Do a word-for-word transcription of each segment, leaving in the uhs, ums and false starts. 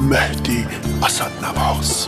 مهدی اسدنواز.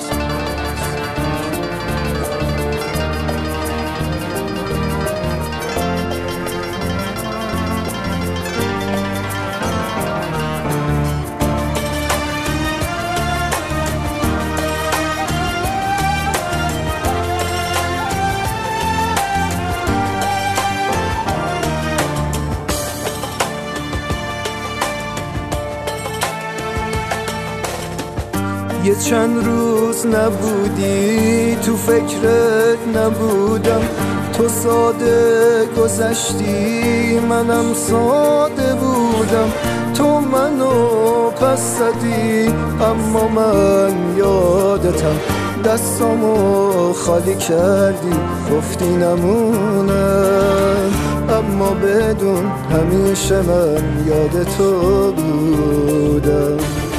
یه چند روز نبودی تو فکرت نبودم، تو ساده گذشتی منم ساده بودم، تو منو پس زدی اما من یادتم، دستامو خالی کردی گفتی نمونم، اما بدون همیشه من یاد تو بودم.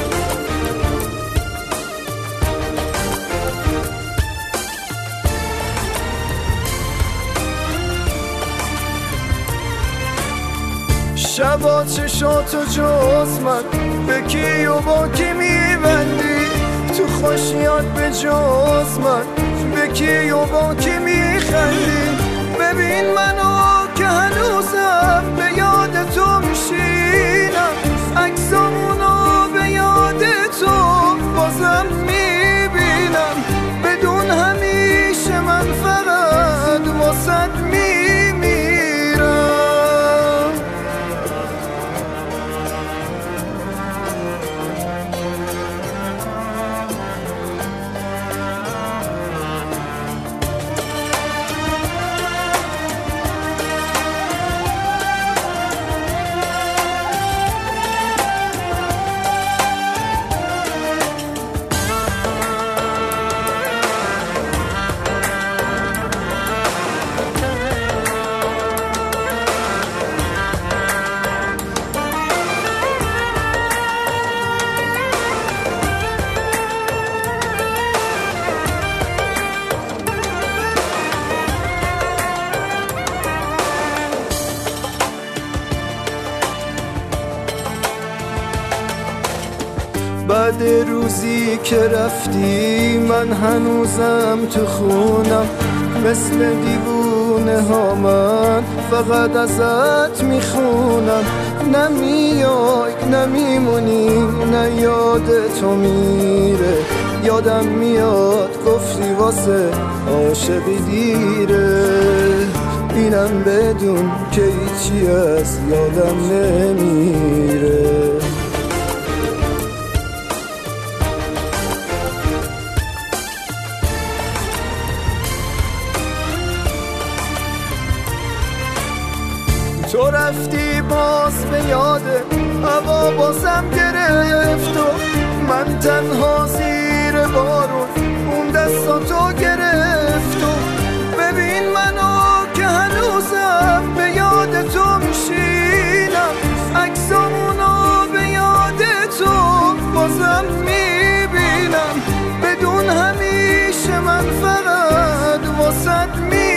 شبا چشاتو جز من به کی و با کی میبندی، تو خوشیات به جز من به کی و با کی میخندی، ببین منو که هنوزم به یاد تو میشینم، عکسامونو به یاد تو بازم میبینم، بدون همیشه من فقط واسد میمیرم. بعد روزی که رفتی من هنوزم تو خونم، مثل دیوونه ها من فقط ازت میخونم، نمیای نمیمونی نه یاد تو میره، یادم میاد گفتی واسه عاشقی دیره، اینم بدون که هیچی از یادم نمیره. تو رفتی باز به یاده هوا بازم گرفت و من تنها زیر بارون اون دستاتو گرفت و ببین منو که هنوزم به یاد تو میشینم، عکسامونو به یاد تو بازم میبینم، بدون همیشه من فقط واسد میمیرم.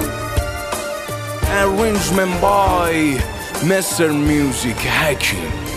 Arrangement by Mister Music Hakim.